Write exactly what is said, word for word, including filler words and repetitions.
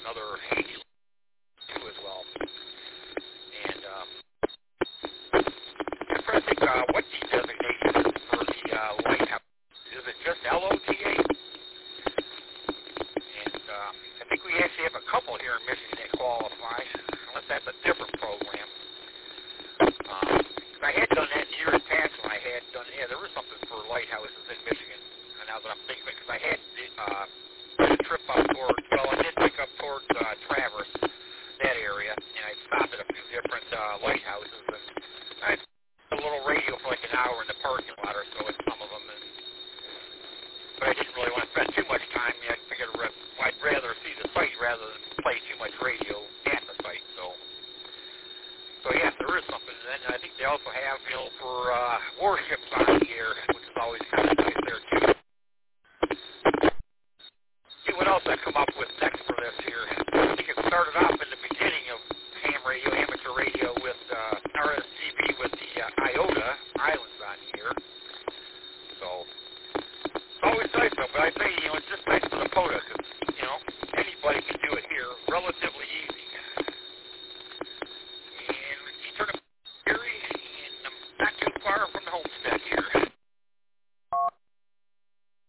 another H too as well. And um, I'm trying to think uh, what the designation is for the uh, lighthouse. Is it just L O T A? And uh, I think we actually have a couple here in Michigan that qualify, unless that's a different program. Um, I had done that in years past when I had done, yeah, there was something for lighthouses in Michigan. And now that I'm thinking of it, because I had uh, did a trip up towards, well, I did pick up towards uh, Traverse, that area, and I stopped at a few different uh, lighthouses. And I had a little radio for like an hour in the parking lot or so at some of them. And, but I didn't really want to spend too much time. I figured I'd rather see the site rather than play too much radio at the site. So. So, yes, there is something. And then I think they also have, you know, for uh, warships on the air, which is always kind of nice there, too. See what else I come up with next for this here. I think it started off in the beginning of ham radio, amateur radio with uh, R S G B with the uh, Iota Islands on here. So, it's always nice, though. But I say, you know, it's just nice for the POTA because, you know, anybody can do it here relatively easy.